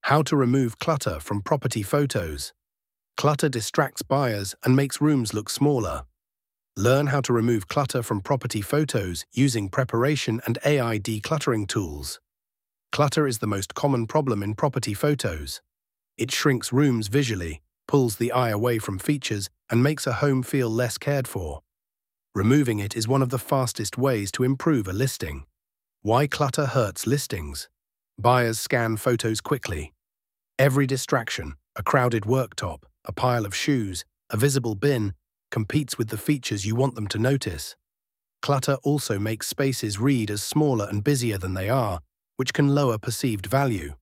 How to remove clutter from property photos. Clutter distracts buyers and makes rooms look smaller. Learn how to remove clutter from property photos using preparation and AI decluttering tools. Clutter is the most common problem in property photos. It shrinks rooms visually, pulls the eye away from features, and makes a home feel less cared for. Removing it is one of the fastest ways to improve a listing. Why clutter hurts listings. Buyers scan photos quickly. Every distraction, a crowded worktop, a pile of shoes, a visible bin, competes with the features you want them to notice. Clutter also makes spaces read as smaller and busier than they are, which can lower perceived value.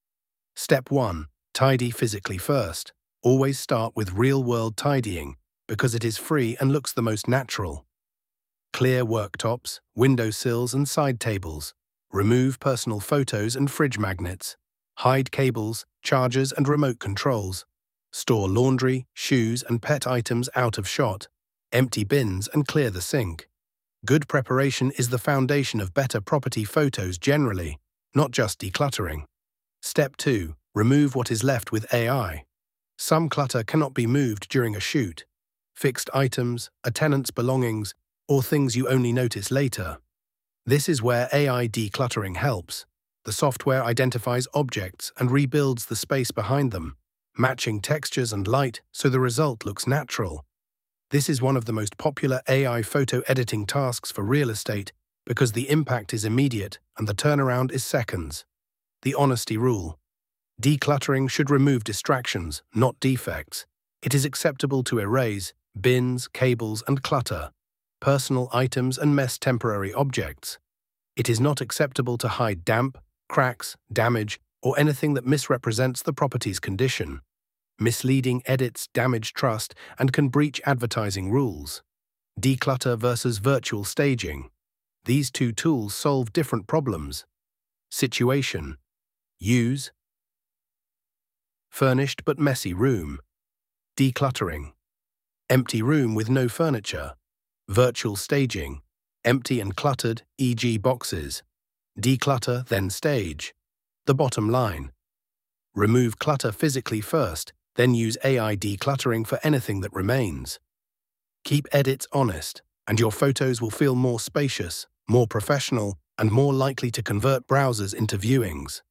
Step 1. Tidy physically first. Always start with real-world tidying, because it is free and looks the most natural. Clear worktops, windowsills and side tables. Remove personal photos and fridge magnets. Hide cables, chargers and remote controls. Store laundry, shoes and pet items out of shot. Empty bins and clear the sink. Good preparation is the foundation of better property photos generally, not just decluttering. Step 2. Remove what is left with AI. Some clutter cannot be moved during a shoot. Fixed items, a tenant's belongings, or things you only notice later. This is where AI decluttering helps. The software identifies objects and rebuilds the space behind them, matching textures and light so the result looks natural. This is one of the most popular AI photo editing tasks for real estate because the impact is immediate and the turnaround is seconds. The honesty rule. Decluttering should remove distractions, not defects. It is acceptable to erase bins, cables, and clutter, personal items and mess temporary objects. It is not acceptable to hide damp, cracks, damage, or anything that misrepresents the property's condition. Misleading edits damage trust and can breach advertising rules. Declutter versus virtual staging. These two tools solve different problems. Situation. Use. Furnished but messy room. Decluttering. Empty room with no furniture. Virtual staging. Empty and cluttered, e.g. boxes. Declutter, then stage. The bottom line. Remove clutter physically first, then use AI decluttering for anything that remains. Keep edits honest, and your photos will feel more spacious, more professional, and more likely to convert browsers into viewings.